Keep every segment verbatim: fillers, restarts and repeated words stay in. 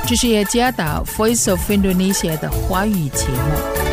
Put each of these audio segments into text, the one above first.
这是耶加达 Voice of Indonesia 的华语节目。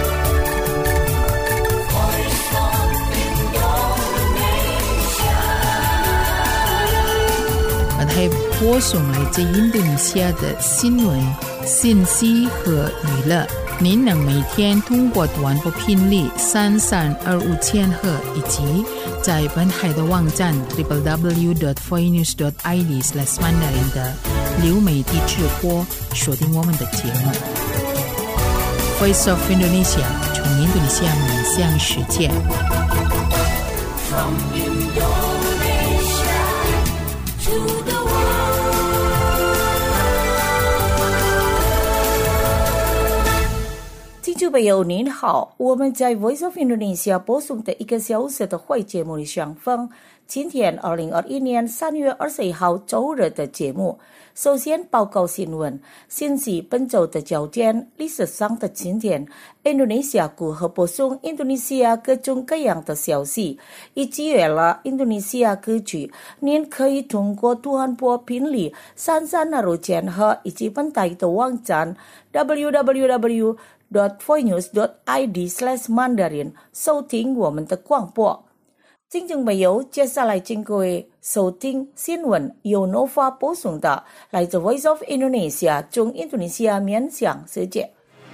我们播送来自印度尼西亚的新闻、信息和娱乐。您能每天通过短波频率三三二五千赫以及在本海的网站 double-u double-u double-u dot voice news dot i d slash mandarin 的流媒体直播锁定我们的节目。Voice of Indonesia 从印度尼西亚面向世界。From Indonesia to the world. 听众朋友您好，我们在 Voice of Indonesia 播送的一个小时的会节目里相逢。今天二零二一年三月二十一号周日的节目，首先报告新闻，信息本周的焦点，历史上的今天，印度尼西亚如何播送印度尼西亚各种各样的消息，以及为了印度尼西亚歌曲，您可以通过短波频率三三二五千赫以及本台的网站 double-u double-u double-u dot voice news dot i d slash mandarin 收听我们的广播。听众朋友，接下来请各位收听新闻，由 Nova 播送的来自 Voice of Indonesia 从印度尼西亚面向世界。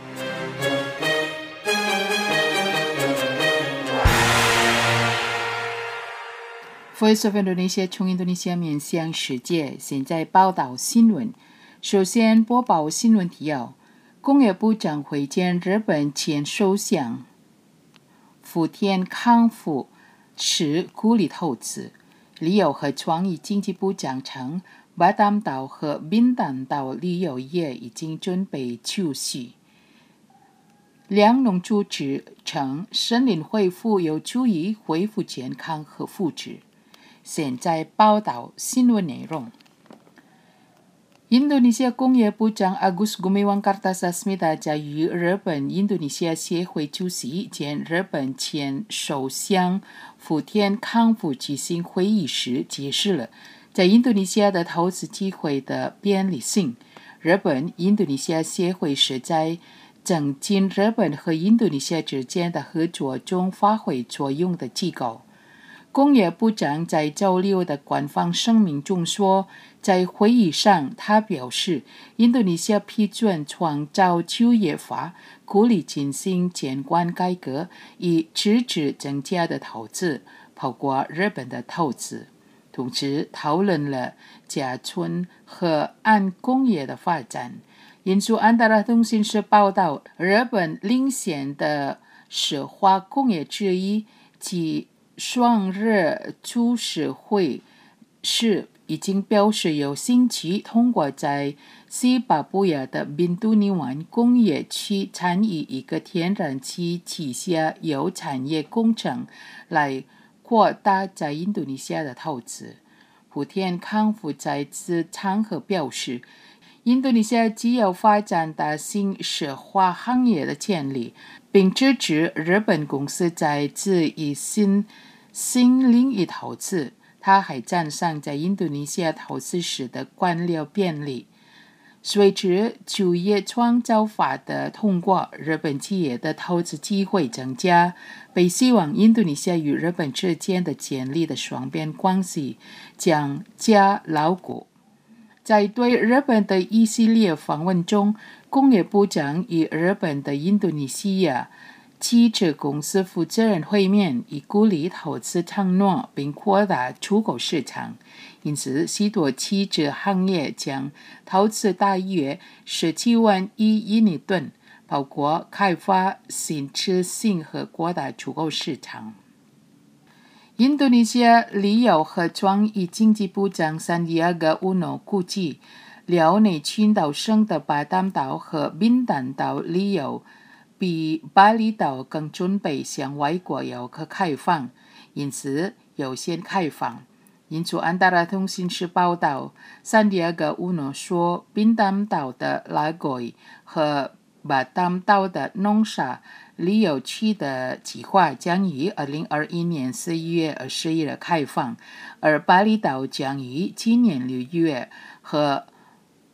Voice of Indonesia 从印度尼西亚面向世界，现在报道新闻。首先播报新闻提要：工业部长会见日本前首相福田康夫，是鼓励投资。旅游和创意经济部长称，巴淡岛和宾淡岛旅游业已经准备就绪。粮农组织称，森林恢复有助于恢复健康和福祉。现在报道新闻内容。印度尼西亚工业部长 Agus Gumiwang Kartasasmita 在与日本印度尼西亚协会主席兼日本前首相福田康夫举行会议时解释了在印度尼西亚的投资机会的便利性。日本印度尼西亚协会是在增进日本和印度尼西亚之间的合作中发挥作用的机构。工业部长在周六的官方声明中说，在会议上他表示，印度尼西亚批准创造就业法，鼓励进行监管改革，以支持增加的投资，包括日本的投资。同时讨论了甲醇和氨工业的发展。印度安达拉通讯社报道，日本领先的石化工业之一及双日株式会是已经表示有兴趣通过在西巴布亚的宾都尼湾工业区参与一个天然气旗下油产业工程，来扩大在印度尼西亚的投资。福田康夫在此场合表示，印度尼西亚既有发展大型石化行业的潜力，并支持日本公司在此一新新领域投资。他还赞赏在印度尼西亚投资时的官僚便利。随着就业创造法的通过，日本企业的投资机会增加，被希望印度尼西亚与日本之间的建立的双边关系将加牢固。在对日本的一系列访问中，工业部长与日本的印度尼西亚汽车公司负责人会面，以鼓励投资承诺并扩大出口市场。因此，许多汽车行业将投资大约十七万亿印尼盾，包括开发新车型和扩大出口市场。印度尼西亚旅游和创意经济部长桑迪亚戈乌诺估计，辽内群岛省的巴淡岛和宾淡岛旅游比巴厘岛更准备向外国游客开放，因此优先开放。印度安达拉通讯社报道，桑迪亚戈乌诺说，宾淡岛的拉圭和巴淡岛的农沙旅游区的计划将于二零二一年四月二十一日开放，而巴厘岛将于今年六月和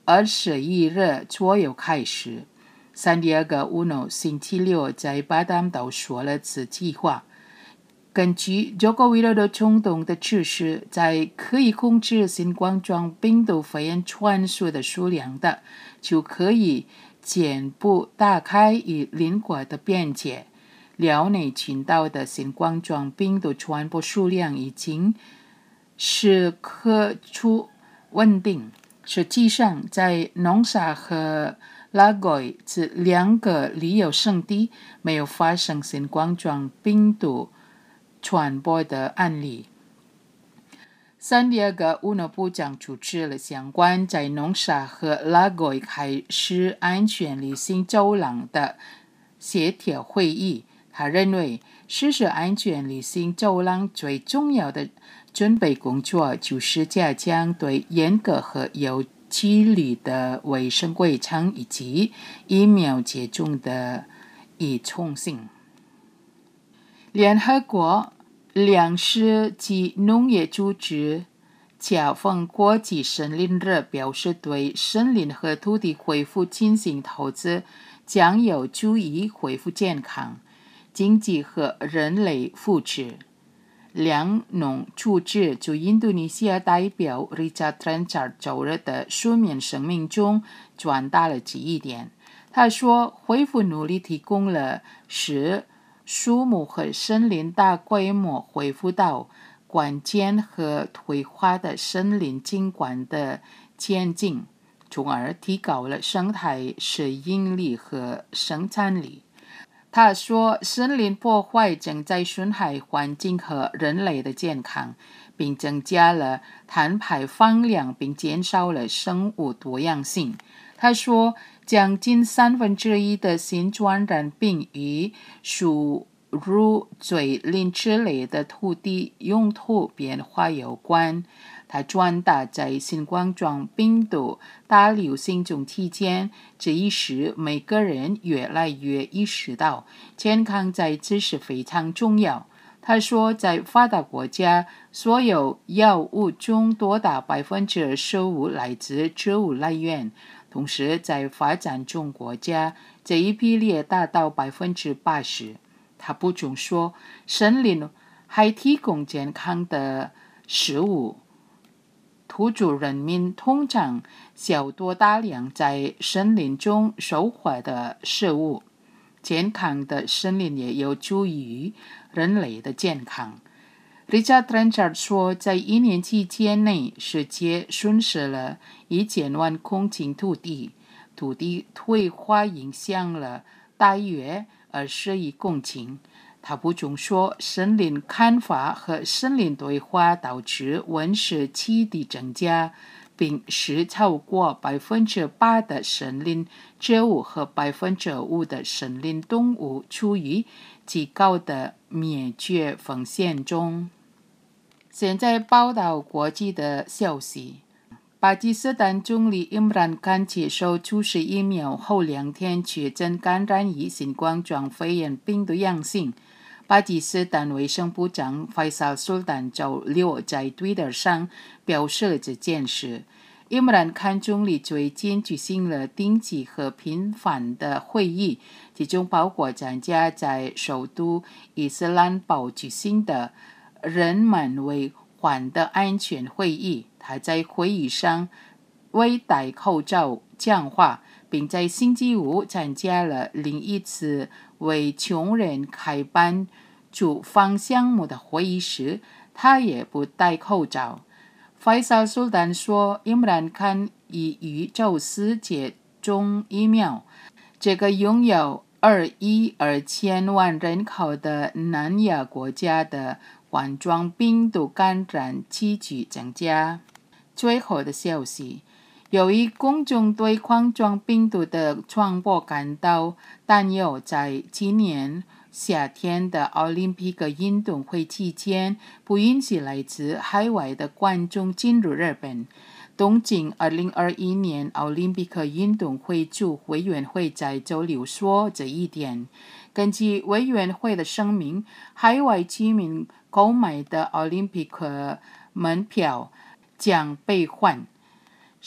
二十一日左右开始。三第二个乌诺星期六在巴丹岛说了此计划。根据中国为了冲动的指示，在可以控制新冠状病毒肺炎传输的数量的，就可以渐步打开与邻国的边界。辽内群岛的新冠状病毒传播数量已经是可处稳定。实际上，在农沙和拉圭这两个旅游胜地没有发生新冠状病毒传播的案例。三第二个乌诺部长主持了相关在农沙和拉圭开始安全旅行走廊的协调会议。他认为，实施安全旅行走廊最重要的准备工作就是加强对严格和有纪律的卫生规程以及疫苗接种的依从性。联合国粮食及农业组织恰逢国际森林日表示，对森林和土地恢复进行投资将有助于恢复健康、经济和人类福祉。粮农组织驻印度尼西亚代表 Richard Trenchard 周日的书面声明中传达了这一点。他说，恢复努力提供了使树木和森林大规模恢复到关键和退化的森林景观的前景，从而提高了生态适应力和生产力。他说，森林破坏正在损害环境和人类的健康，并增加了碳排放量，并减少了生物多样性。他说，将近三分之一的新传染病与输入最林之类的土地用途变化有关。他传达在新冠状病毒大流行中期间，这一时每个人越来越意识到健康在此是非常重要。他说，在发达国家，所有药物中多达百分之二十五来自植物来源，同时在发展中国家，这一比例达到百分之八十。他补充说，森林还提供健康的食物。土著人民通常消多大量在森林中收获的食物。健康的森林也有助于人类的健康。Richard Trenchard 说，在一年期间内，世界损失了一千万公顷土地，土地退化影响了大约二十亿公顷。他补充说，森林砍伐和森林对话导致温室气体增加，并使超过百分之八的森林植物和百分之五的森林动物处于极高的灭绝风险中。现在报道国际的消息。巴基斯坦总理伊姆兰汗接受注射疫苗后两天确诊感染于新冠状肺炎病毒阳性。巴基斯坦卫生部长费萨尔苏丹周六在 Twitter 上表示了这件事。伊姆兰汗总理最近举行了定期和频繁的会议，其中包括参加在首都伊斯兰堡举行的人们为患的安全会议。他在会议上未戴口罩讲话，并在星期五参加了另一次为穷人开办住房项目的会议时，他也不戴口罩。费萨尔苏丹说，伊姆兰汗已于周四接种疫苗。这个拥有二亿二千万人口的南亚国家的冠状病毒感染急剧增加。最后的消息，由于公众对冠状病毒的传播感到担忧，在今年夏天的奥林匹克运动会期间，不允许来自海外的观众进入日本。东京二零二一年奥林匹克运动会主委员会在周六说这一点。根据委员会的声明，海外居民购买的奥林匹克门票将被换。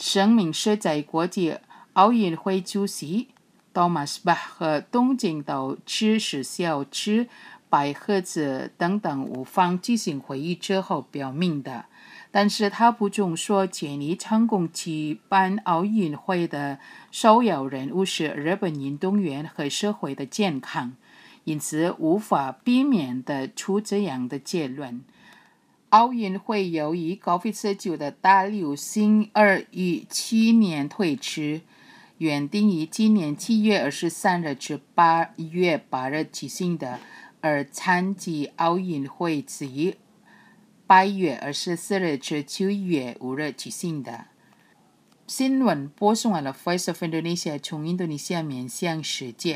声明是在国际奥运会主席 Thomas Bach 和东京都知事小池百合子等等无方举行会议之后表明的。但是他补充说，建议成功举办奥运会的首要任务是日本运动员和社会的健康，因此无法避免地出这样的结论。奥运会由于 COVID 十九 的大流行而于去年推迟，原定于今年七月二十三日至八月八日举行的，而参及奥运会自于八月二十四日至九月五日举行的。新闻播送完了 Voice of Indonesia 从印度尼西亚面向世界。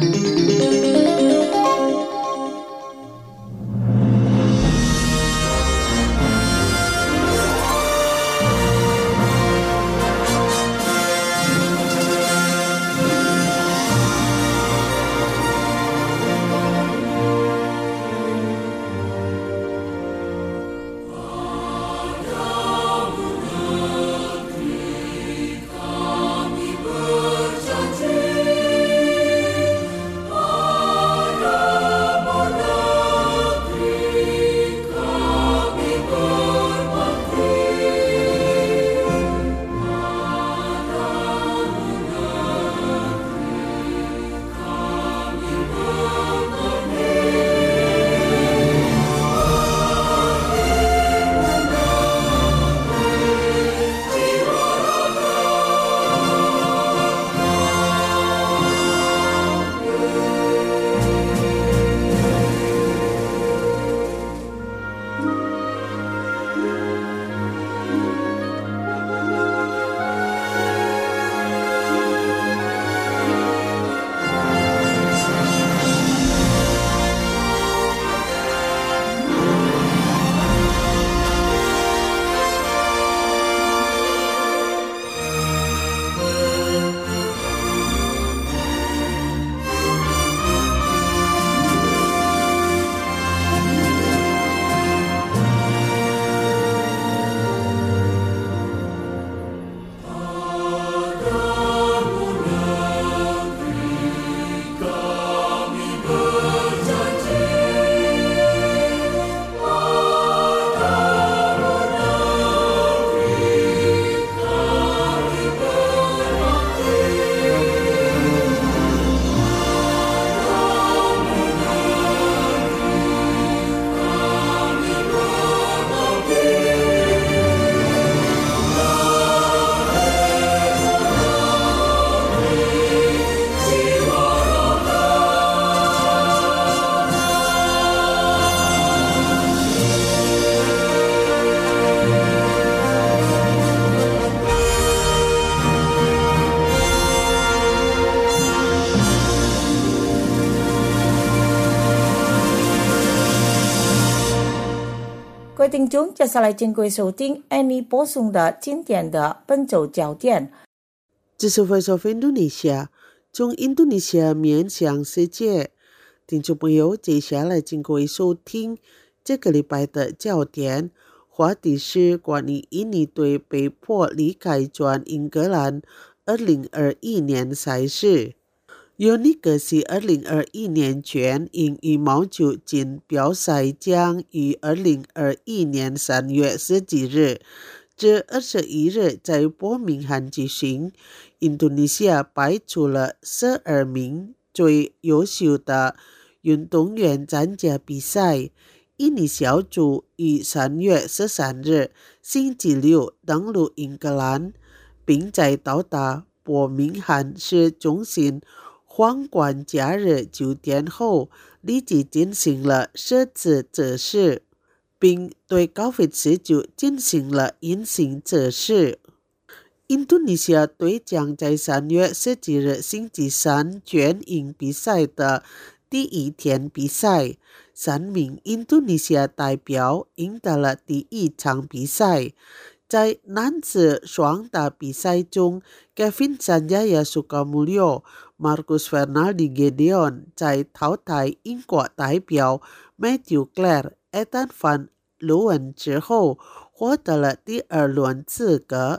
各位听众，接下来请各位收听 Annie 播送的经典的本周焦点。 这是 Voice of Indonesia 从印度尼西亚面向世界。听众朋友，接下来请各位收听这个礼拜的焦点，话题是关于印尼队被迫离开转英格兰二零二一年赛事。有呢个是二零二一年全英羽毛球锦标赛将于二零二一年三月十几日至二十一日在伯明翰举行。印度尼西亚派出了十二名最优秀的运动员参加比赛。印尼小组于三月十三日星期六登陆英格兰，并在到达伯明翰市中心皇冠假日酒店后立即进行了设置测试，并对 COVID 十九 进行了阴性测试。印度尼西亚队将在三月十几日星期三全英比赛的第一天比赛，三名印度尼西亚代表赢得了第一场比赛。在男子双打比赛中， Kevin Sanjaya Sukamuljo、Marcus Fernaldi Gideon 在淘汰英国代表 Matthew Clare、Ethan van Leeuwen 之后，获得了第二轮资格。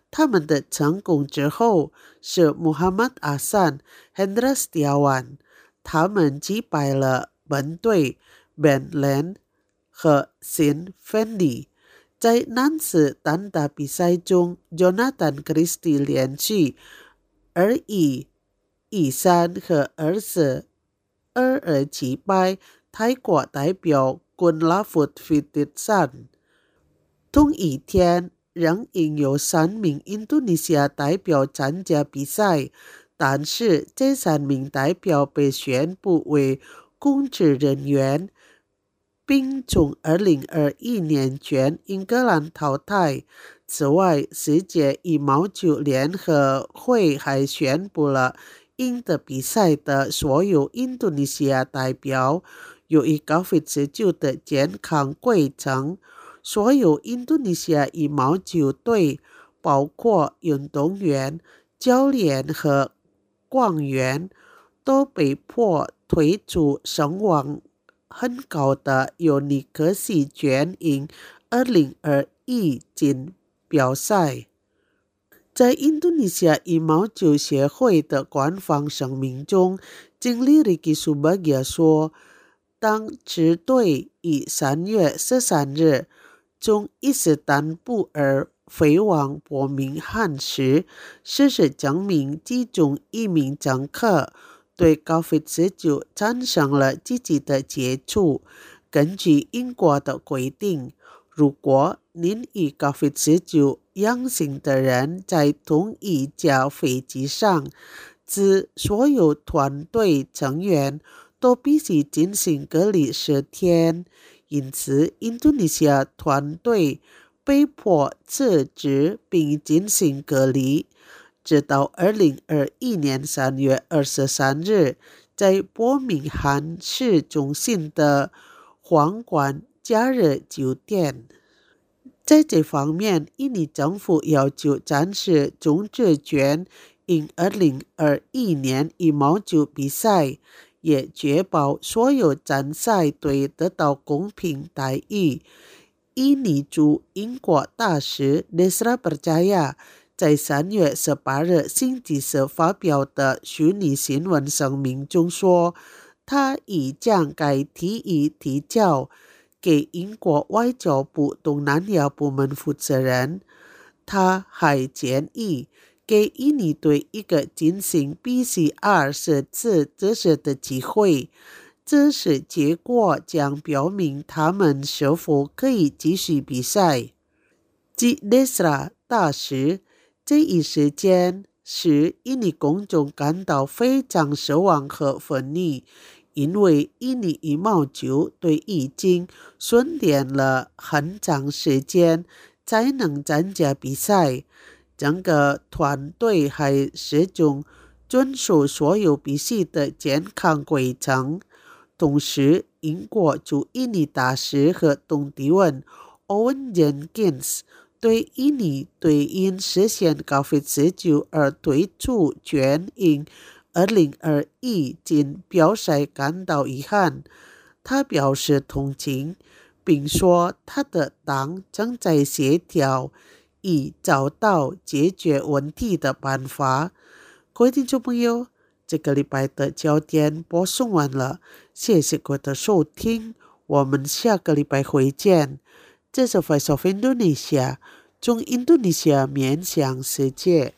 他们的成功之后是 Muhammad Hasan Hendra Setiawan， 他们击败了门队 Ben Len 和 Sin Fendi。在男子单打比赛中 Jonathan Christie 连续二一、一三和二四二二击败泰国代表 Kunlavut Fitisan。 同一天仍应有三名印度尼西亚代表参加比赛，但是这三名代表被宣布为公职人员，并从二零二一年全英格兰淘汰。此外，世界羽毛球联合会还宣布了赢得比赛的所有印度尼西亚代表由于 COVID 十九 的健康规程，所有印度尼西亚羽毛球队，包括运动员、教练和官员，都被迫退出声望很高的尤尼克西全英二零二一锦标赛。在印度尼西亚羽毛球协会的官方声明中，经理 Ricky Subagya 说，当支队于三月十三日从伊斯坦布尔飞往伯明翰时，事实证明其中一名乘客对 COVID 十九 产生了积极的接触。根据英国的规定，如果您与 COVID 十九 阳性的人在同一架飞机上，则所有团队成员都必须进行隔离十天。因此，印度尼西亚团队被迫辞职并进行隔离，直到二零二一年三月二十三日，在伯明翰市中心的皇冠假日酒店。在这方面，印尼政府要求暂时终止全英二零二一年羽毛球比赛，也确保所有参赛队得到公平待遇。印尼驻英国大使 Desra Percaya 在三月十八日星期四发表的虚拟新闻声明中说，他已将该提议提交给英国外交部东南亚部门负责人。他还建议给印尼队一个进行 P C R 设置测试的机会，这时结果将表明他们是否可以继续比赛。据 Desra 大使，这一事件使印尼公众感到非常失望和愤怒，因为印尼羽毛球队已经训练了很长时间才能参加比赛，整个团队还始终遵守所有比赛的健康规程。同时，英国驻印尼大使和东帝汶 Owen Jenkins 对印尼队因实现 COVID 十九 而退出全英二零二一锦标赛感到遗憾。他表示同情，并说他的党正在协调以找到解决问题的办法。各位听众朋友，这个礼拜的焦点播送完了，谢谢各位的收听，我们下个礼拜会见。这是 Voice of Indonesia， 从印度尼西亚面向世界。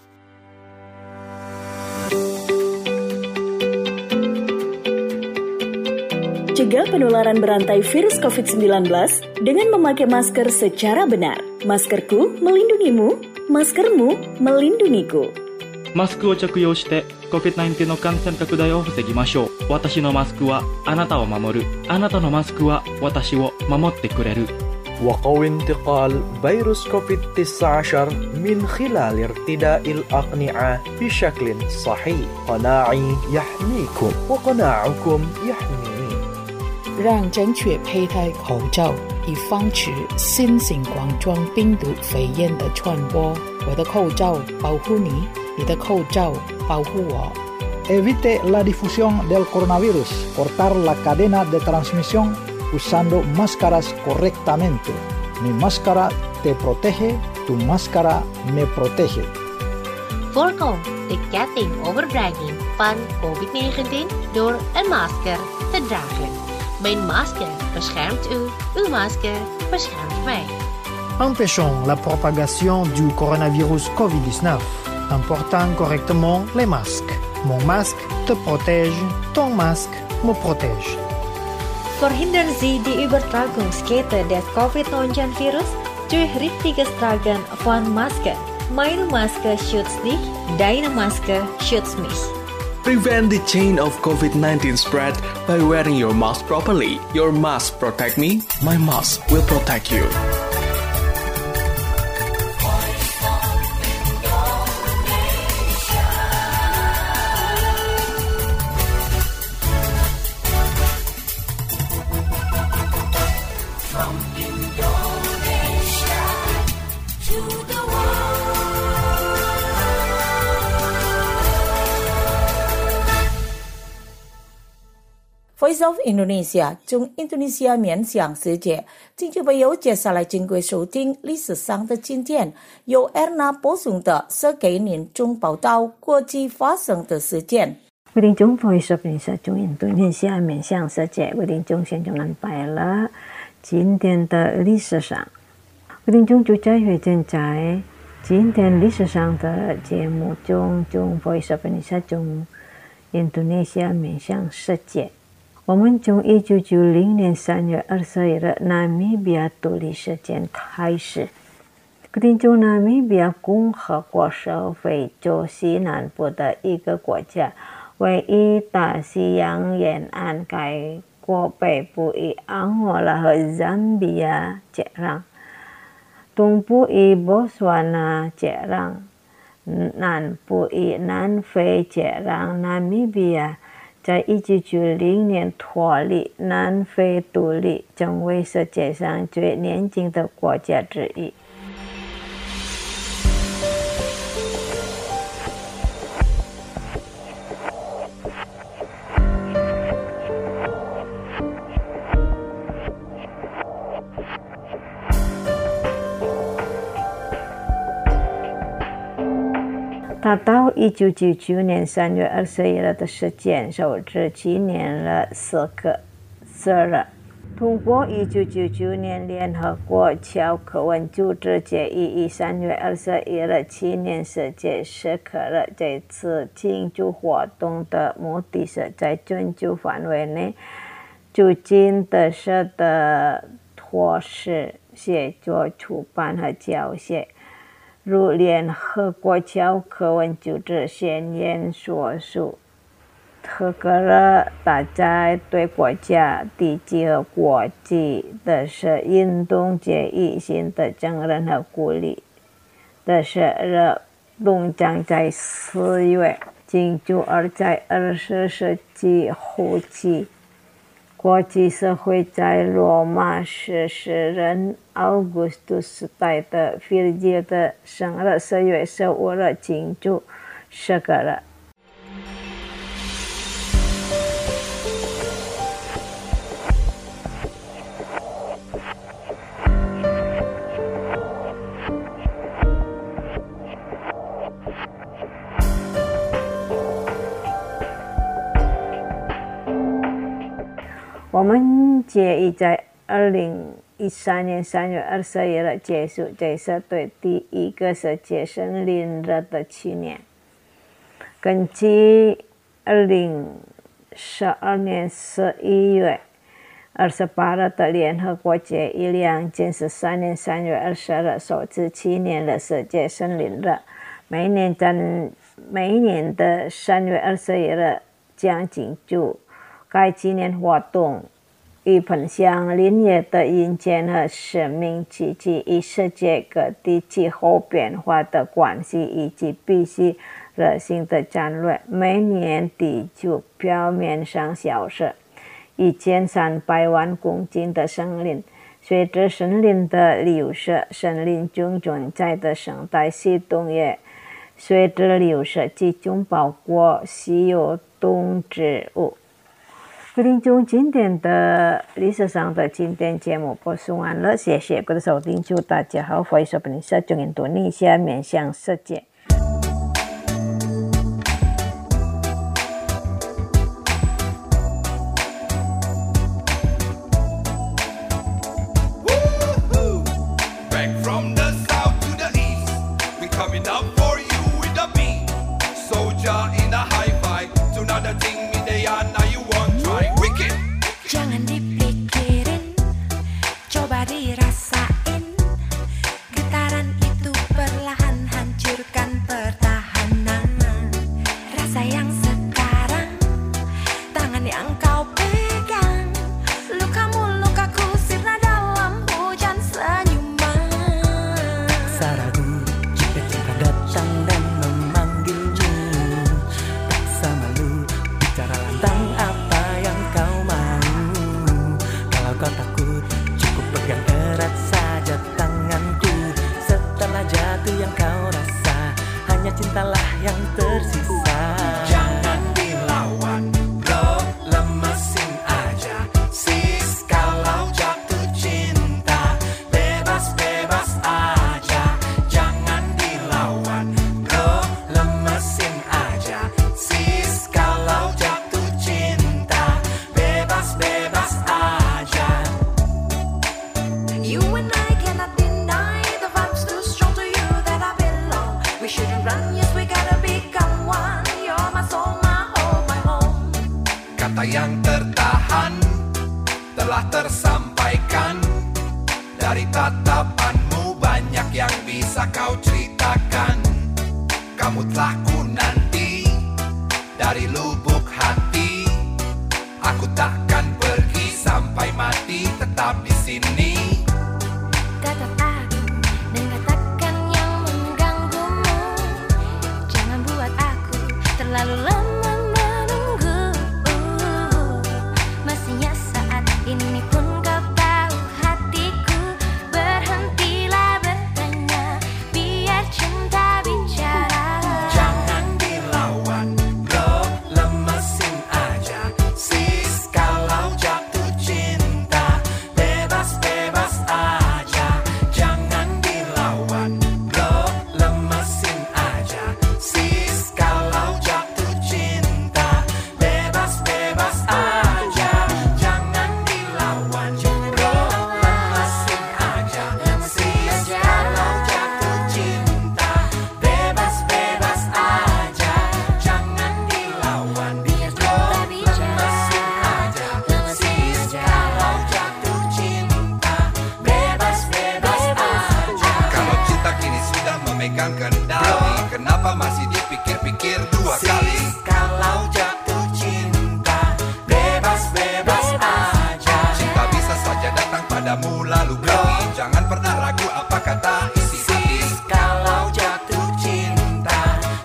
Cegah penularan berantai virus covid sembilan belas dengan memakai masker secara benar. Maskerku melindungimu, maskermu melindungiku. マスクを着用して コビッドナインティーン の感染拡大を防ぎましょう。私のマスクはあなたを守る。あなたのマスクは私を守ってくれる。 وقوي انتقال فيروس كوفيد تسعة عشر من خلال ارتداء الأقنعة بشكل صحيح. قناعي يحميكم وقناعكم يحميني. 让正确佩戴口罩，以防止新型冠状病毒肺炎的传播。我的口罩保护你，你的口罩保护我。 Evite la difusión del coronavirus. Cortar la cadena de transmisión usando máscaras correctamente. Mi máscara te protege, Tu máscara me protege. Voorkom de kettingoverdraging van COVID negentien door een masker te dragen. Mijn masker beschermt u, uw masker beschermt mij. Empêchons la propagation du coronavirus covid dix-neuf en portant correctement les masques. Mon masque te protège, ton masque me protège. Verhindern Sie die Übertragungskette des COVID neunzehn Virus durch richtiges Tragen von Maske. Meine Maske schützt dich, deine Maske schützt mich. Prevent the chain of COVID nineteen spread by wearing your mask properly. Your mask protect me, my mask will protect you. Voice of Indonesia 从印度尼西亚面向世界，听众朋友，接下来请各位收听历史上的今天，由 Erna 播送的是给您中报道国际发生的事件。 各位听众 Voice of Indonesia 从印度尼西亚面向世界，各位听众现在安排了今天的历史上。各位听众就在会正在今天历史上的节目中，从 Voice of Indonesia 从印度尼西亚面向世界。我们从一九九零年三月二十一日纳米比亚独立事件开始。听众，纳米比亚共和国是非洲西南部的一个国家，位于大西洋沿岸，该国北部与安哥拉和赞比亚接壤，东部与波斯湾纳接壤，南部与南非接壤。纳米比亚在一九九零年脱离南非独立，成为世界上最年轻的国家之一。达到一九九九年三月二十一日的时间，首次纪念了四个生日。通过一九九九年联合国教科文组织决议，以三月二十一日纪念世界史克日。这次庆祝活动的目的是在全球范围内促进特色的拓史写作、出版和教学。如联合国教科文组织宣言所述，特克日大家对国家、地区和国际的是运动决议性的承认和鼓励。的是日动将在四月庆祝，而在二十世纪后期，国际社会在罗马市诗人奥古斯都斯代的 Virgil 的生日四月十五日庆祝这个日。我们决议在二零一三年三月二十一日结束，这是对第一个世界森林日的纪念。根据二零十二年十一月二十八日的联合国决议，两千十三年三月二十日首次纪念了世界森林日。每年在每年的三月二十一日将庆祝。该纪念活动与分享林业的引荐和生命奇迹，与世界各地气候变化的关系，以及必须热心的战略。每年地球表面上消失一千三百万公斤的森林，随着森林的流失，森林中存在的生态系统也随着流失，其中包括稀有动植物。 各位听众，今天的历史上的经典节目播送完了，谢谢各位收听，祝大家好，欢迎收听中印度尼西亚面向世界。 Jangan dipikirin, coba dirasain. Getaran itu perlahan hancurkan pertahanan. Rasa yang sekarang, tangan yang kau pegang. Lukamu, lukaku, sirna dalam hujan senyuman. Saragu jika cinta datang dan memanggilmu. Tak samalu bicara lantang apa yang kau mau. Kau takut, cukup pegang erat saja tanganku. Setelah jatuh yang kau rasa, hanya cintalah yang tersisa. Jangan dilawan, bro, lemesin aja. Sis, kalau jatuh cinta, bebas-bebas aja. Jangan dilawan, bro, lemesin aja. Sis, kalau jatuh cinta, bebas-bebas aja. You and I cannot deny the vibe's too strong to you that I belong. We shouldn't run, yes we gotta become one. You're my soul, my hope, my home. Kata yang tertahan telah tersampaikan. Dari tatapanmu banyak yang bisa kau ceritakan. Kamu telah ku nanti dari lubuk hati. Aku takkan pergi sampai mati, tetap di sini. Tetap aku dan katakan yang mengganggumu. Jangan buat aku terlalu lama menunggu. Mestinya saat ini pun kau tahu hatiku. Berhentilah bertanya, biar cinta bicara. Jangan dilawan, bro, lemesin aja. Sis, kalau jatuh cinta, bebas-bebas aja. Jangan dilawan, bro, lemesin aja. Sis, kalau jatuh cinta, bebas-bebas aja. Jangan dilawan, bro, lemesin aja. Sis, kalau jatuh cinta, bebas-bebas aja. Jangan dilawan, bro, lemesin aja. Sis, kalau jatuh cinta, bebas-bebas aja. Kalau cinta kini sudah memegang kendali, kenapa masih dipikir-pikir dua kali? Kalau jatuh cinta, bebas-bebas aja. Cinta bisa saja datang padamu lalu pergi. Jangan pernah ragu apa kata isi hati. Kalau jatuh cinta,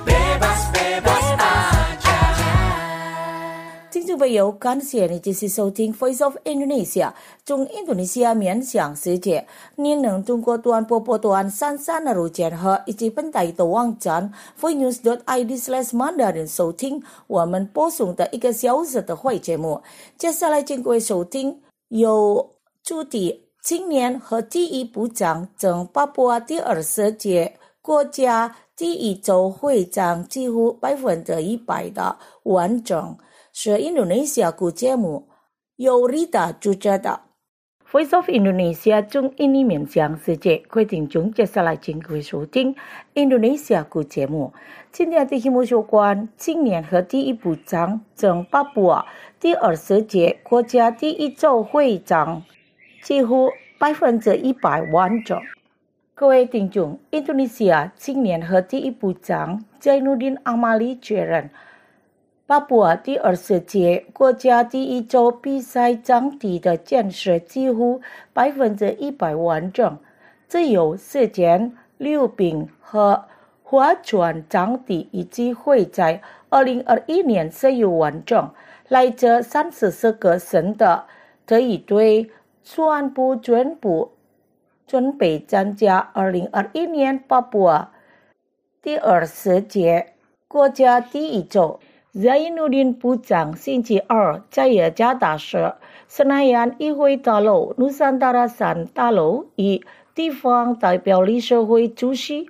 bebas-bebas aja. 听众朋友，感谢你继续收听 Voice of Indonesia 中印度尼西亚面向世界。您能通过短波波段三三二五键和以及本台的网站 voicenews dot i d slash mandarin 收听我们播送的一个小时的会节目。接下来请各位收听由驻地青年和第一部长郑巴布亚第二十届国家第一周会长几乎百分之一百的完整。是印度尼西亚国节目，由 Rita 主持的。Voice of Indonesia 中印尼面向世界，各位听众，接下来请各位收听印度尼西亚国节目。今天的题目有关青年和第一部长郑巴布亚第二十届国家第一周会长几乎百分之一百完整。各位听众，印度尼西亚青年和第一部长 Zainuddin Amali 确认。巴布亚第二十届国家第一周比赛场地的建设几乎百分之一百完整，只有时间、溜冰和划船场地以及会在二零二一年十月完整。来自三十四个省的特一队全部全部准备参加二零二一年巴布亚第二十届国家第一周。 Zainuddin 部长星期二在雅加达市 Senayan 议会大楼 Nusantara 三大楼与地方代表理事会主席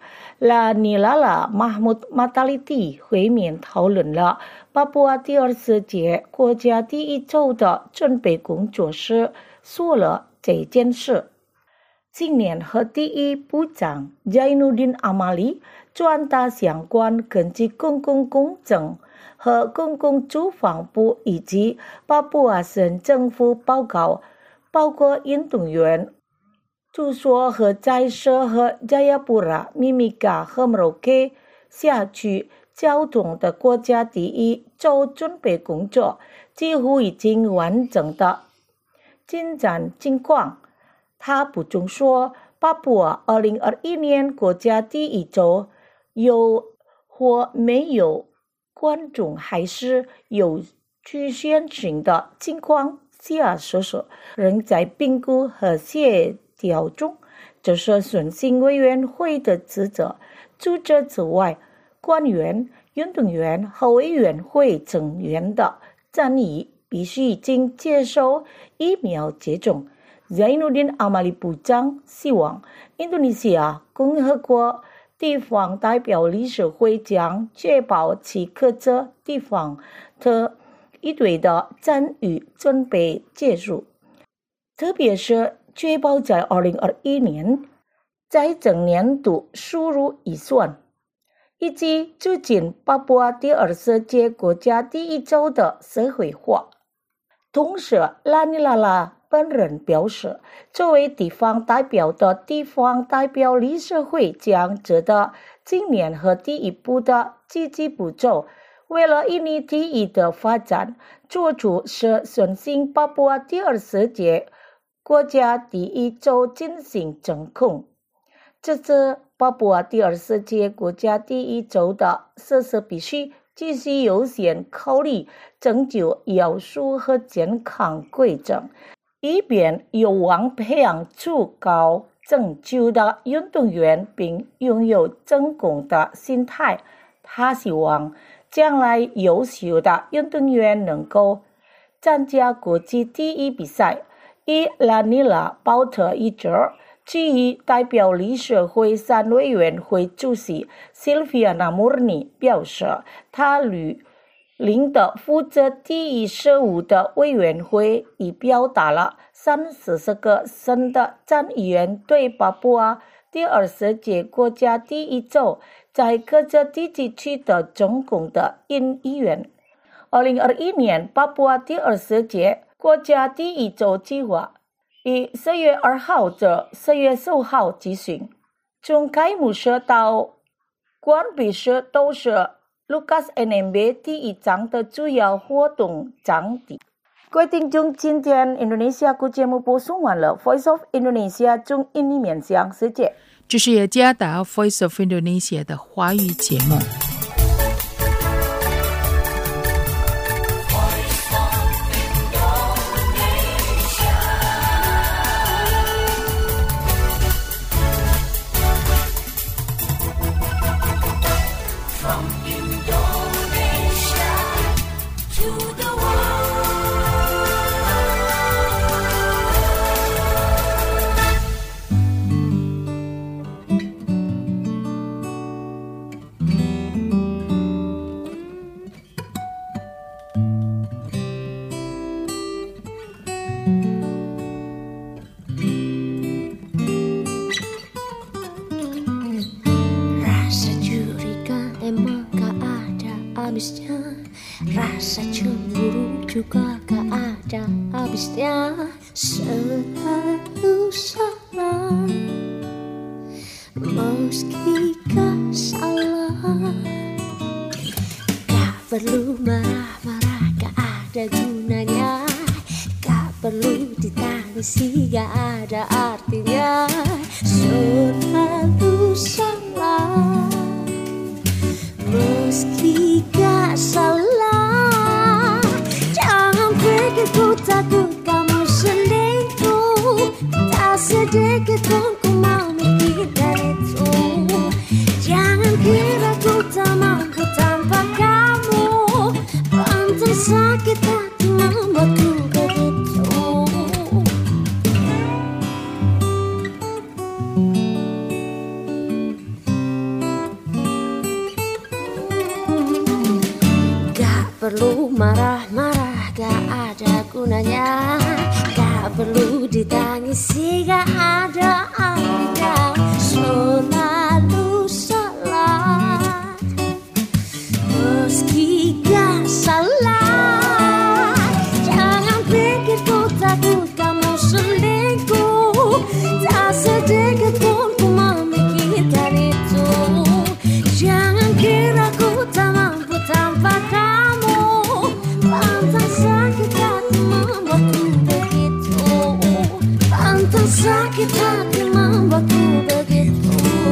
Lanilala Mahmud Mataliti 会面讨论了巴布亚第二十届国家第一周的准备工作时说了这件事。今年和第一部长 Zainuddin Amali 转达相关根据公共工程和公共住房部以及巴布亚省政府报告，包括运动员住所和在设和 Jayapura、Mimika 和 Merauke 辖区交通的国家第一周准备工作几乎已经完成的进展情况。他补充说，巴布亚二零二一年国家第一周有或没有观众还是有局限性的情况下所说仍在评估和协调中，这是选兴委员会的职责。除此之外，官员、运动员和委员会成员的战役必须已经接受疫苗接种。Zainuddin Amali 部长希望印度尼西亚共和国地方代表理事会将确保其各个地方的一队的参与准备结束，特别是确保在二零二一年财政年度收入预算，以及促进巴布亚第二十届国家第一周的社会化。同时，拉尼拉拉本人表示，作为地方代表的地方代表理事会将值得今年和第一步的积极步骤，为了印尼第一的发展做出是顺兴巴布亚第二十届国家第一周进行整控。这次巴布亚第二十届国家第一周的设施必须继续优先考虑拯救要素和健康规则，以便有望培养出高成就的运动员并拥有成功的心态。他希望将来优秀的运动员能够参加国际第一比赛。以拉尼拉保特一致，至于代表理事会三委员会主席 Silviana Murni 表示，他与领导负责第一事务的委员会已表达了三十个省的参议员对巴布亚第二十届国家第一周在各个地区取得成功的意愿。二零二一年巴布亚第二十届国家第一周计划于四月二号至四月十五号举行，从开幕式到关闭式都是 Lukas N M B 第一章的主要活动场地。各位听众，今天印度尼西亚国节目播送完了 Voice of Indonesia 中印尼面向世界， 这是雅加达 Voice of Indonesia 的华语节目。 Rasa cemburu juga gak ada habisnya, selalu salah meski gak salah. Gak perlu marah-marah, gak ada gunanya, gak perlu ditangisi, gak ada artinya, selalu salah meski gak salah. Jangan pikir ku takut kamu selingkuh, tak sedikit pun ku mau mikirkan itu. Jangan kira ku tak mampu tanpa kamu, tak perlu ditangisi, gak ada artinya selalu salah. Meski gak salah, jangan pikir ku takut kamu selingkuh. Tak sedikit pun ku memikirkan itu. Jangan kira ku tak mampu tanpa kamu. Pantas sakit hati membuatku begitu. Pantas sakit hati membuatku begitu.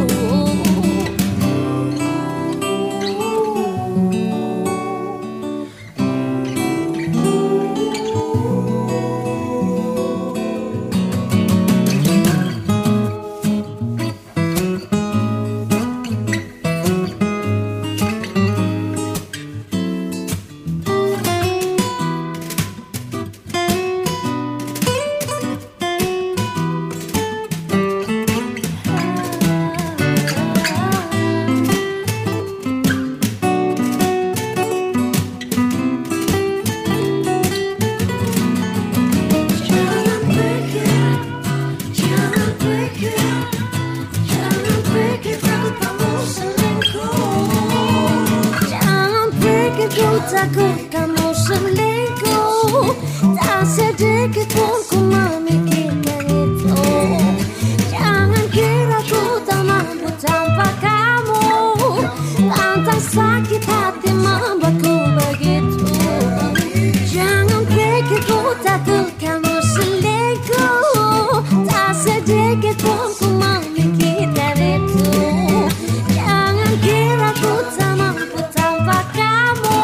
Takut kamu selingkuh. Tak sedikit pun ku memikirkan itu. Jangan kira ku tak mampu tanpa kamu. Lantas sakit hati membuatku begitu. Jangan pikir ku takut kamu selingkuh. Tak sedikit pun ku memikirkan itu. Jangan kira ku tak mampu tanpa kamu.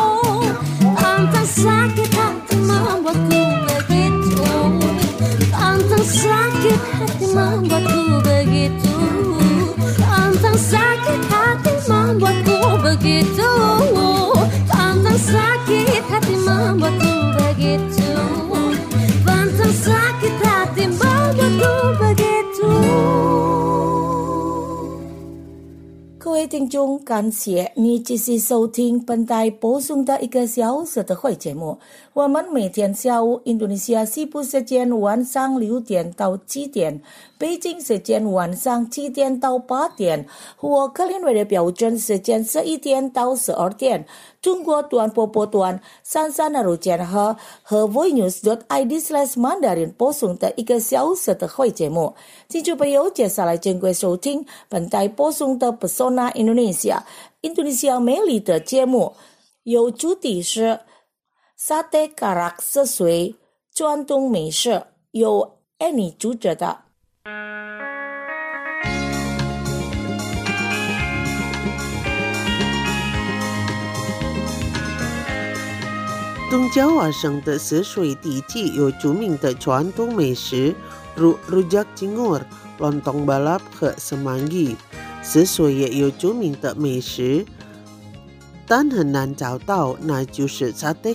Sakit hati membuatku begitu. Pantang sakit hati membuatku begitu. Pantang sakit hati membuatku begitu. Pantang sakit hati membuatku begitu. Pantang sakit hati membuatku begitu. 各位听众，感谢你继续收听本台播送的一个小时的会节目。我们每天下午印度尼西亚西部时间晚上六点到七点，北京时间晚上七点到八点，或克林威的标准时间十一点到十二点。中国短波波段三三二五千赫和 voinews dot i d slash mandarin 播送的一个小时的会节目。听众朋友，接下来请各位收听本台播送的 Pesona Indonesia 印度尼西亚美丽的节目，有主题是 Sate Karak sesuai 传统美食，由 Annie 主持的。 东爪哇省的涉水地区有著名的传统美食，如 rujak cingur、lontong balap 和 semanggi。涉水也有著名的美食，但很难找到，那就是 sate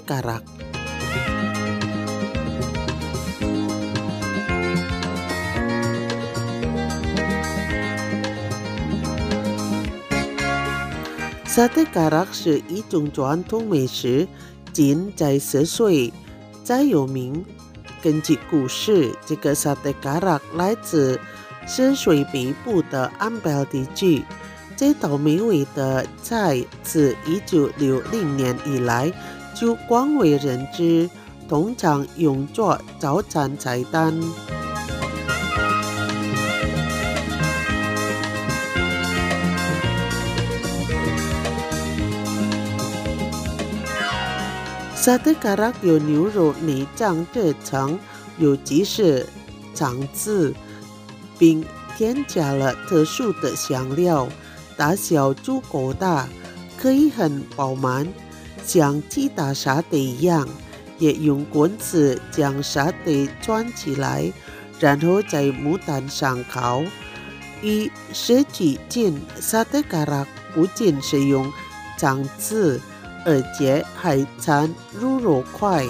karak。sate karak 是一种传统美食。仅在涉水再有名。根据故事，这个 sate karak 来自涉水北部的安标地区。这道美味的菜自一九六零年以来就广为人知，通常用作早餐菜单。sate karak 有牛肉内脏这层，有鸡翅、肠子，并添加了特殊的香料，大小足够大，可以很饱满，像其他沙爹一样，也用棍子将沙爹穿起来，然后在木炭上烤。与时俱进 sate karak 不仅是用肠子，而且还掺入肉块。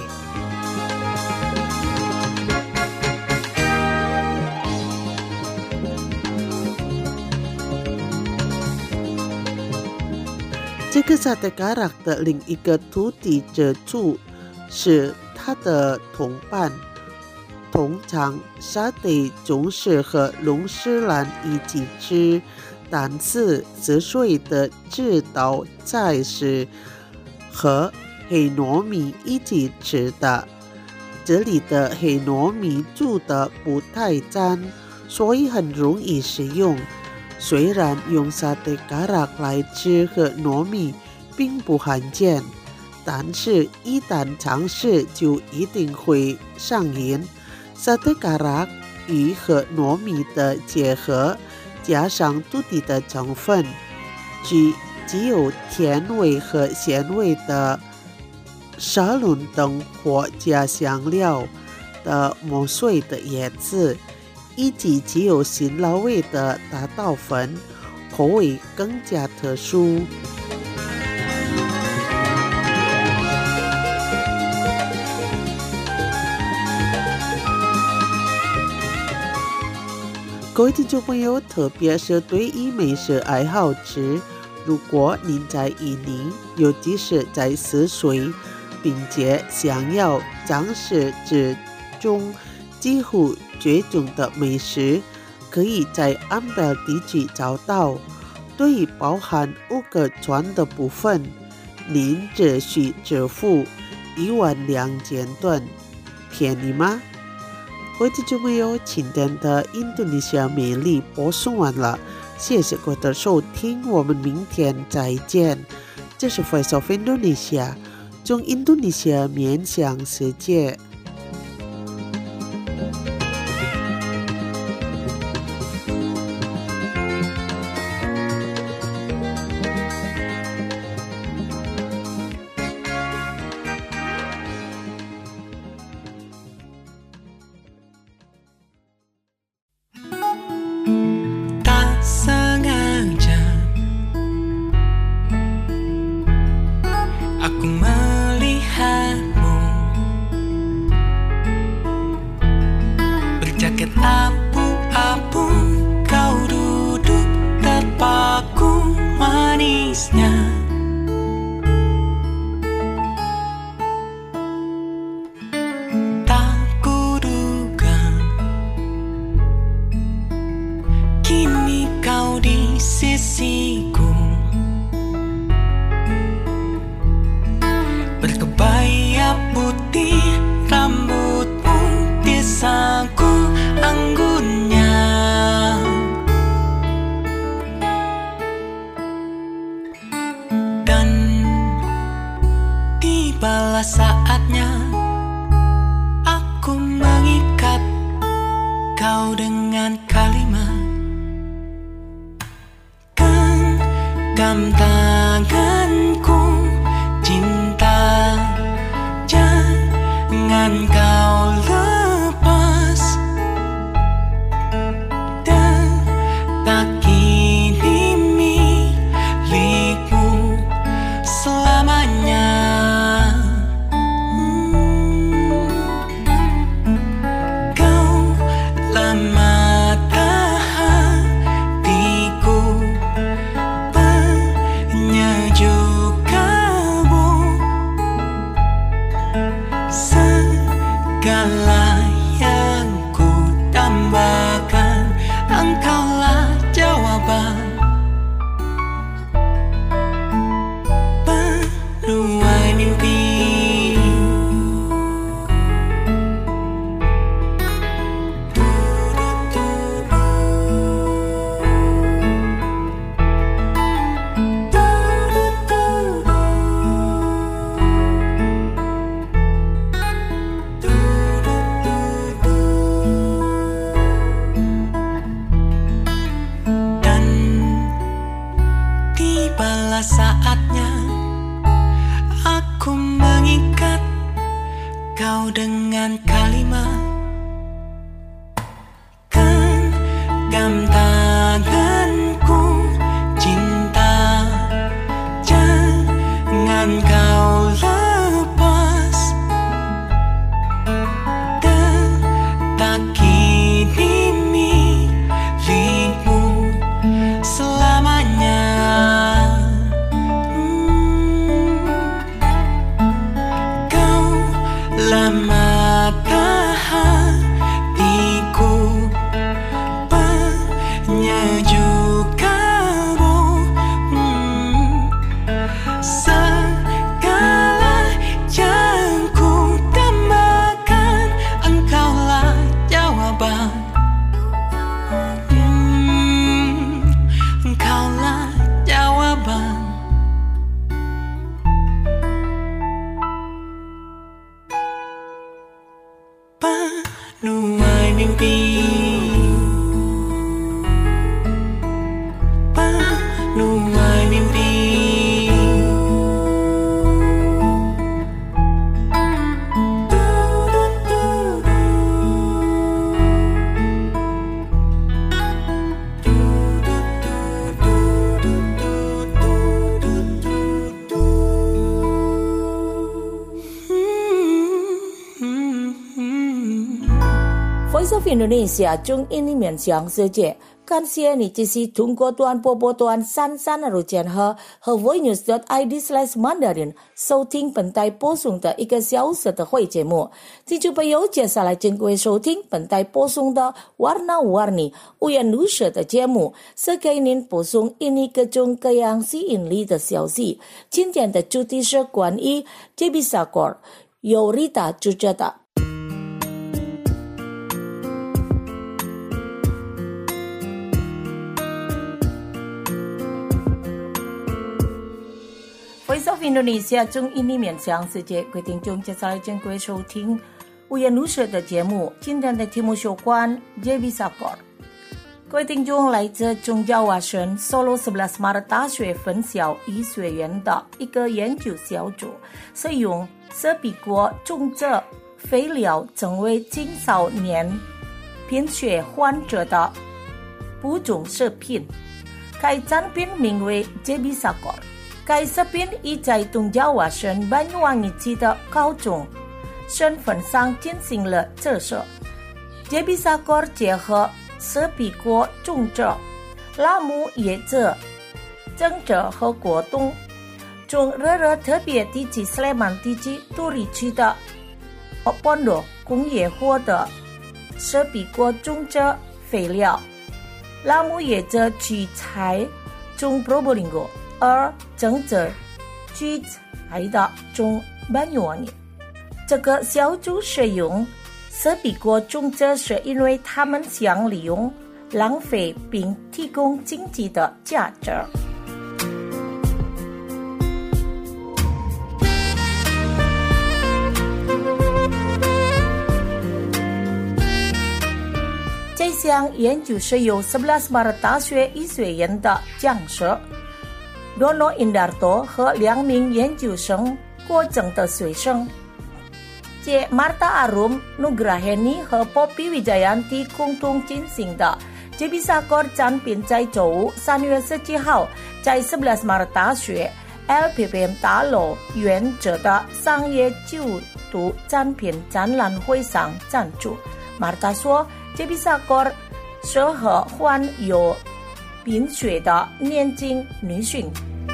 这个 sate karak 的另一个突地之处是它的同伴通常沙爹总是和龙舌兰一起吃，但是十岁的这道菜是和黑糯米一起吃的。这里的黑糯米煮的不太粘，所以很容易食用。虽然用沙爹嘎拉来吃和糯米并不罕见，但是一旦尝试就一定会上瘾。沙爹嘎拉与和糯米的结合，加上土地的成分，具只有甜味和咸味的沙伦等或加香料的磨碎的叶子，以及只有辛辣味的大豆粉，口味更加特殊。各位听众朋友，特别是对于美食爱好者，如果您在印尼，尤其是在四岁，并且想要尝试这种几乎绝种的美食，可以在安贝地区找到。对于包含五个川的部分，您只需支付一万两千盾，便宜吗？各位听众朋友，今天的印度尼西亚美丽播送完了，谢谢各位的收听，我们明天再见。这是 Voice of Indonesia， 从印度尼西亚面向世界。 Saatnya aku mengikat kau dengan kalimat genggam tanganku, cinta jangan kau lepas, detak ini milikmu selamanya. Segala yang ku tambahkan, engkaulah jawaban. Penuai mimpi saatnya aku mengikat kau dengan kalimat genggam tanganku, cinta jangan kau lepas, detak ini milikmu selamanya. Matahari ngoài mimpi Penuh ngoài mimpi Voice of Indonesia 中印尼面向世界，感谢你继续通过短波波段三三二键和和 voinews.id slash mandarin 收听本台播送的一个小时的会节目。听众朋友，接下来请各位收听本台播送的 Warna-Warni 五颜六色的节目，是给您播送印尼各种各样吸引力的消息。今天的主题是关于 J B Sakor， 由 Rita 主持的。Voice of Indonesia 中印尼面向世界，各位听众，接下来请各位收听五颜六色的节目。今天的题目有关 J B Sakor。各位听众，来自中亚华省 Solo 十一 Maret 大学分校医学院的一个研究小组，是用蛇皮果种植肥料成为青少年贫血患者的补种食品。该产品名为 J B Sakor。该食品已在东亚华省Banyuwangi区的高中身份上进行了测试。J B Sakor 结合蛇皮果种植、辣木叶子、增殖和果冻，从热热特别地区 Sleman 地区都里区的 Opondo 工业获得蛇皮果种植肥料，辣木叶子取材从 Probolinggo。而增殖取材的中Banyuwangi。这个小组使用蛇皮果种植是因为他们想利用浪费并提供经济的价值。这项研究是由十一 Maret 大学医学院的讲师Dono Indarto 和两名研究生过程的学生，借 Marta Arum Nugraheni 和 Poppy Wijayanti 共同进行的 J B Sakor 产品在周五三月十七号在十一 Maret 大学 L P P M 大楼原者的商业就读产品展览会上展出。Marta 说 ，J B Sakor 适合患有贫血的年轻女性。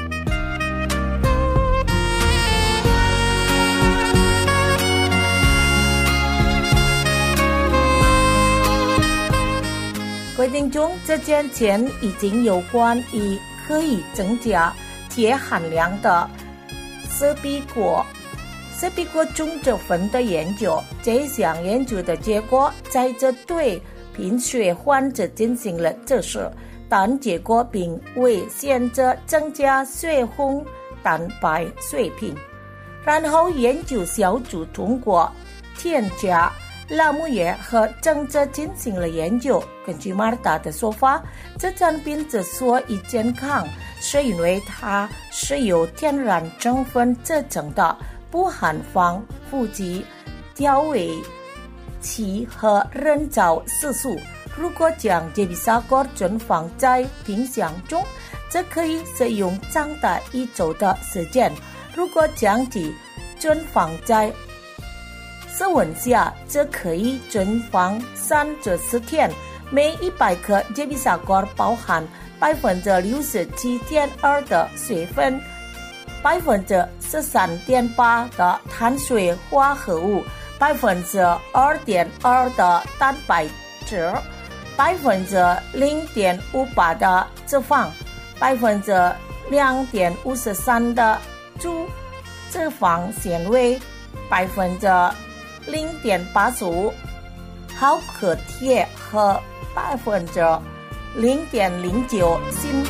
各位听众，这件前已经有关于可以增加铁含量的蛇皮果、蛇皮果种植粉的研究。这项研究的结果在这对贫血患者进行了测试。但结果并未显著增加血红蛋白水平。然后研究小组通过添加辣木叶和增殖进行了研究。根据马尔达的说法，这产品之所以健康，是因为它是由天然成分制成的，不含防腐剂、调味剂和人造色素。如果将 J B Sakor 存放在冰箱中，则可以使用长达一周的时间。如果将其存放在室温下，则可以存放三至四天。每一百克 J B Sakor 包含百分之六十七点二的水分，百分之十三点八的碳水化合物，百分之二点二的蛋白质。百分之零点五八的脂肪，百分之两点五十三的猪脂肪纤维，百分之零点八十五好可铁和百分之零点零九锌。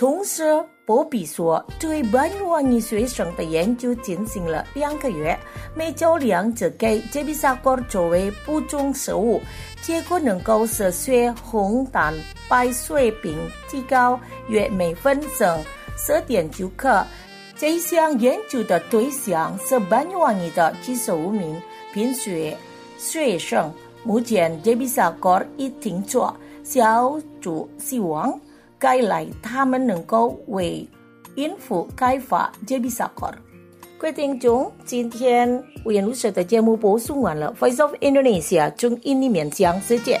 同时博比说对Banyuwangi学生的研究进行了两个月，每周两次给杰比萨果作为补充食物，结果能够使血红蛋白水平提高约每分钟十点九克。这项研究的对象是Banyuwangi的七十五名贫血学生，目前杰比萨果已停止，小组希望该来他们能够为应付开发杰比萨果。各位听众，今天五颜六色的节目播送完了 Voice of Indonesia 中印尼面向世界。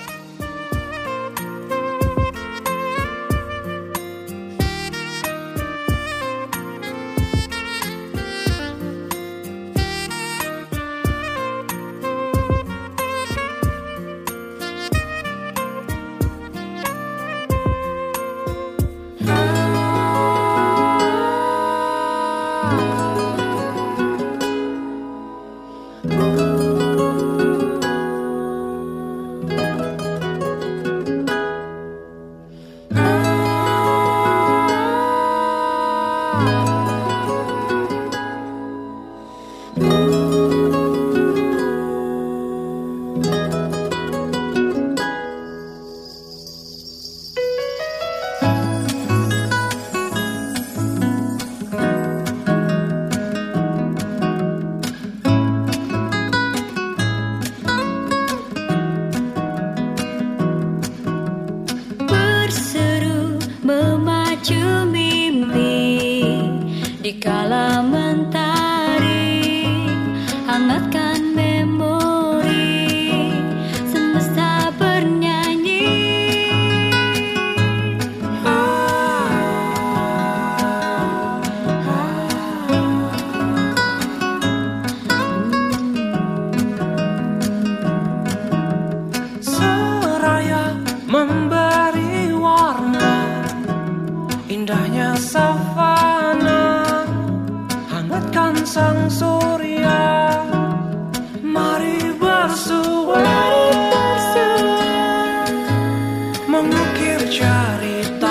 Dikala mentari hangatkan memori, semesta bernyanyi. Seraya memberi warna indahnya savana, hangatkan sang surya, mari bersua mengukir cerita.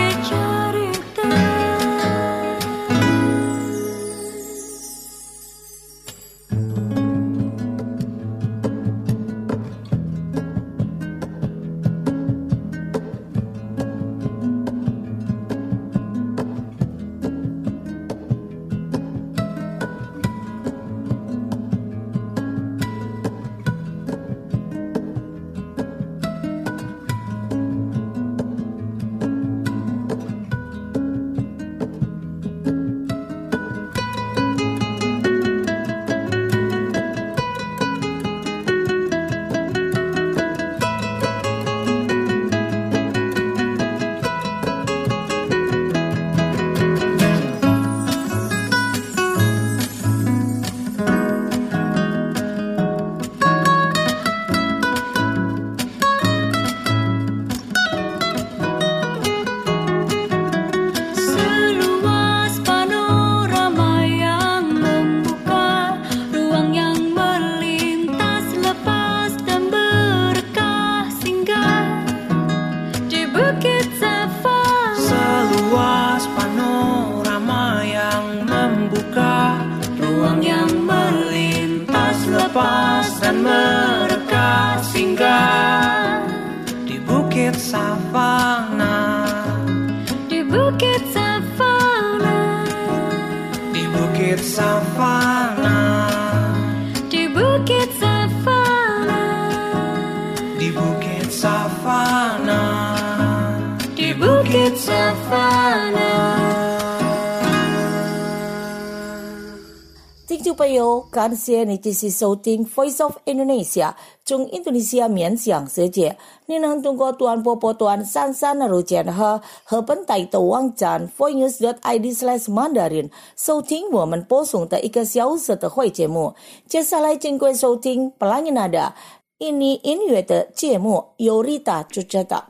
Seluas panorama yang membuka ruang yang melintas lepas dan mereka singgah di bukit savana, di bukit savana, di bukit savana, di bukit savana, di bukit savana, di bukit savana. 听众朋友，感谢你继续收听 Voice of Indonesia 中印度尼西亚面向世界。你能通过短波波段三三六减和和本台的网站 voicenews dot i d slash mandarin 收听我们播送的一个小时的会节目。接下来请各位收听 Pelangi Nada 印尼音乐的节目，由 Rita 主持的。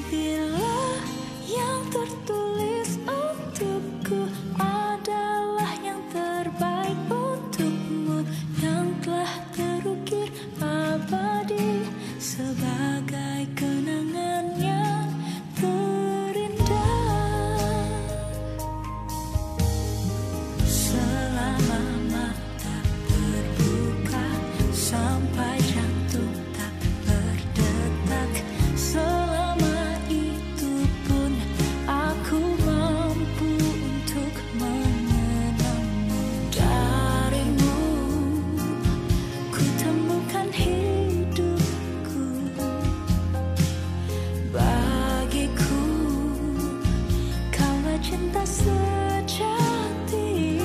Bila yang tertulis untukku adalah yang terbaik untukmu, yang telah terukir abadi sebagai kenangan yang terindah. Selama mata terbuka sampai jantung tak berdetak, selama itu pun aku mampu untuk mengenangmu. Darimu ku temukan hidupku, bagiku kaulah cinta sejati,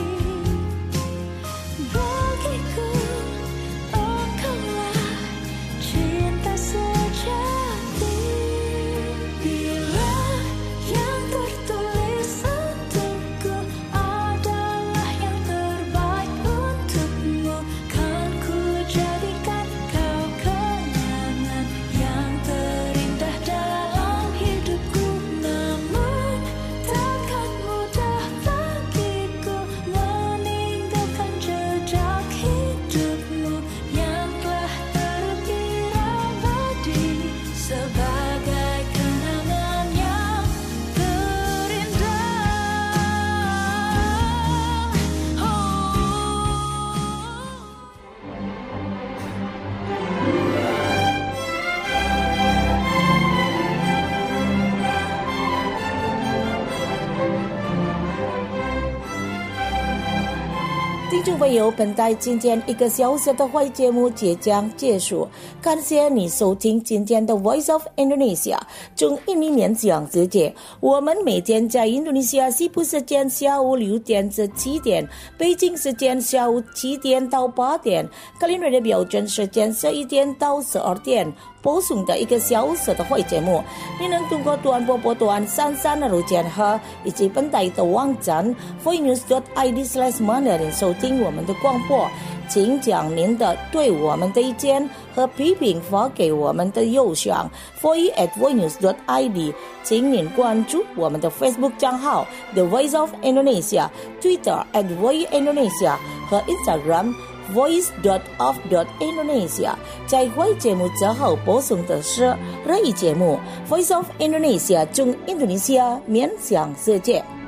bagiku oh kaulah cinta sejati. Bila yang tertulis untukku adalah yang terbaik untukmu, kan ku jadikan kau kenangan yang terindah dalam hidupku. Namun takkan mudah bagiku meninggalkan jejak hidupmu yang telah terukir abadi sebagai kenangan yang terindah. Oh. 听众朋友，本台今天一个小时的会节目即将结束，感谢你收听今天的 Voice of Indonesia 中印尼勉强世界。我们每天在印度尼西亚西部时间下午六点至七点，北京时间下午七点到八点，格林瑞的标准时间十一点到十二点。播送的一个小时的会节目，你能通过短波波段三三的路线和以及本台的网站 voinews dot i d slash mandarin 收听我们的广播。请将您的对我们的意见和批评发给我们的邮箱 voice at voinews dot i d。请您关注我们的 Facebook 账号 The Voice of Indonesia、Twitter at Voice Indonesia 和 Instagram voice dot of dot indonesia。 在会节目之后播送的是日语节目 Voice of Indonesia 中印度尼西亚面向世界。